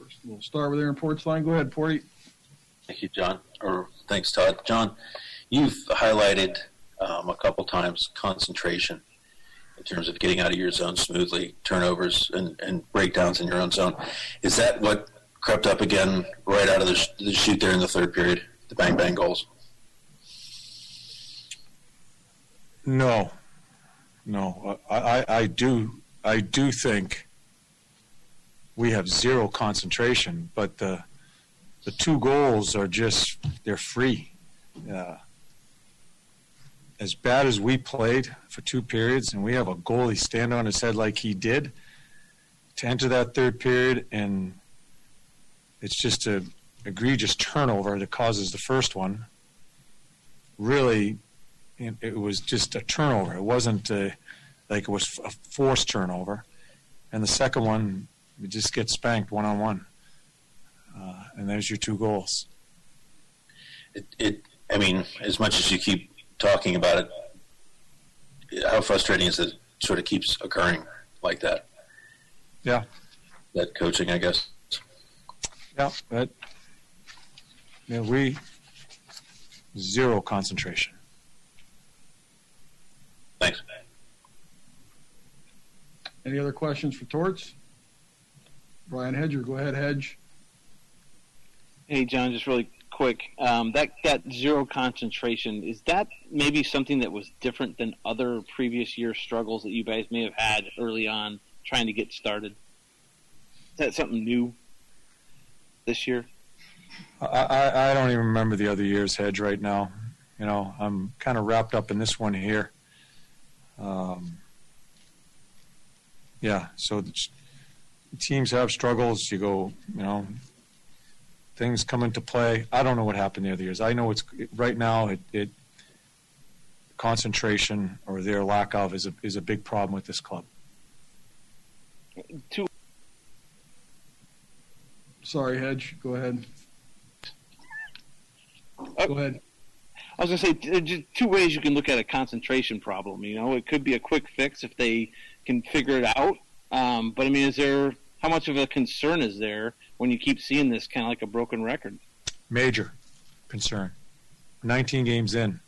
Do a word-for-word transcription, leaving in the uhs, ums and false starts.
first. We'll start with Aaron Portzline. Go ahead, Porty. Thank you, John. Or thanks, Todd. John, you've highlighted um, a couple times concentration in terms of getting out of your zone smoothly, turnovers and, and breakdowns in your own zone. Is that what crept up again right out of the, sh- the chute there in the third period, the bang-bang goals? No. No. I, I, I do I do think we have zero concentration, but the the two goals are just, they're free. Uh, as bad as we played for two periods, and we have a goalie stand on his head like he did, to enter that third period, and it's just a egregious turnover that causes the first one. Really, it was just a turnover. It wasn't a, like it was a forced turnover. And the second one, we just get spanked one-on-one. Uh, and there's your two goals. It, it, I mean, as much as you keep talking about it, how frustrating is it sort of keeps occurring like that? Yeah. That coaching, I guess. Yeah, that, yeah, we, zero concentration. Thanks. Any other questions for Torts? Brian Hedger, go ahead, Hedge. Hey, John, just really quick. Um, that, that zero concentration, is that maybe something that was different than other previous year struggles that you guys may have had early on trying to get started? Is that something new this year? I, I, I don't even remember the other year's, Hedge, right now. You know, I'm kind of wrapped up in this one here. Um, yeah, so the teams have struggles. You go, you know, things come into play. I don't know what happened the other years. I know it's right now. It, it concentration or their lack of is a is a big problem with this club. Two. Sorry, Hedge. Go ahead. Uh, Go ahead. I was going to say, just two ways you can look at a concentration problem. You know, it could be a quick fix if they can figure it out. Um, but, I mean, is there – how much of a concern is there when you keep seeing this kind of like a broken record? Major concern. nineteen games in.